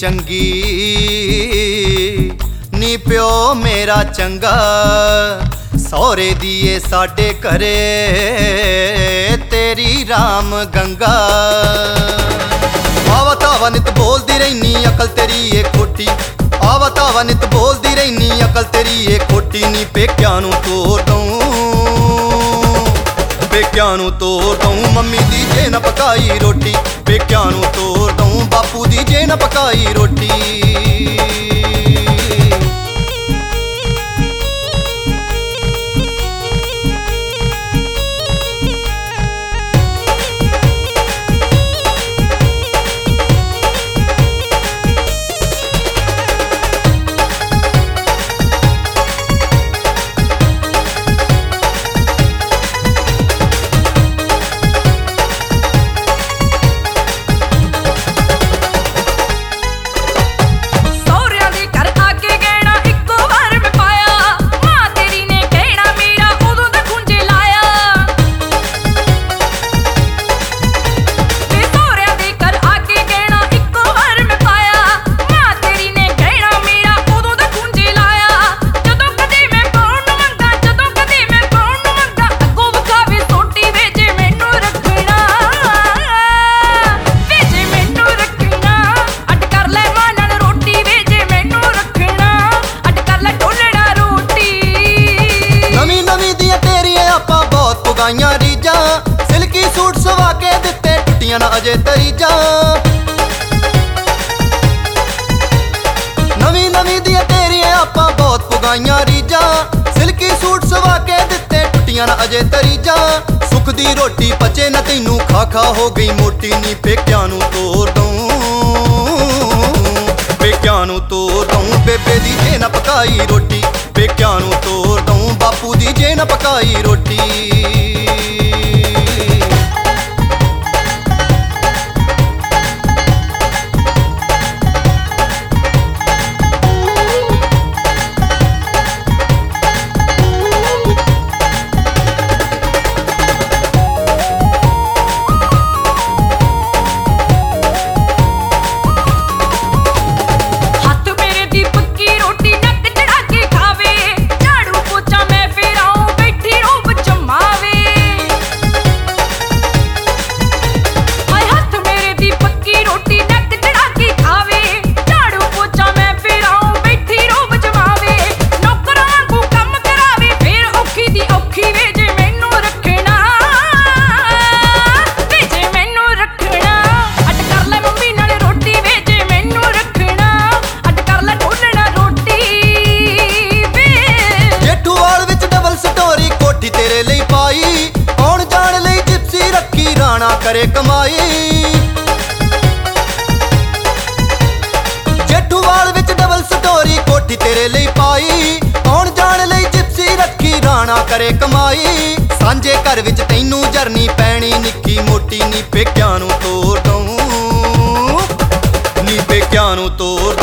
चंगी नी प्यो मेरा चंगा सौरे दिए साडे घरे तेरी राम गंगा। आवा तावा नित बोलदी रहनी अकल तेरी ये खोटी, आवा तावा नित बोलदी रहनी अकल तेरी ये खोटी। नी पेक्यां नूं तोड़ दूं, पेक्यां नूं तोड़ दूं मम्मी दी जे न पकाई रोटी, पेक्यां नूं तोड़ दूं बापू दी जे न पकाई रोटी। रीजा सिल्की सूट सवा के दिते टुटियां ना अजे तरीजा, नवी नवी दिया तेरियां आपां बहुत पुगाइयां रीजा। सिल्की सूट सवा के दिते टुटियां ना अजे तरीजा, सुख दी रोटी पचे न तैनू खा खा हो गई मोटी। नी पेक्यां नूं तोड़ दूं, पेक्यां नूं तोड़ दूं बेबे दी जे न पकाई रोटी, पेक्यां नूं तोड़ दूं बापू दी जे न पकाई रोटी। करे कमाई जेठूवाल विच डबल स्टोरी कोठी तेरे लिए पाई, आउण जाण लई जिप्सी रखी राणा करे कमाई। सांझे घर विच तैनू जरनी पैनी निक्की मोटी। नी पेक्यां नूं तोड़ दूं, नी पेक्यां नूं तोड़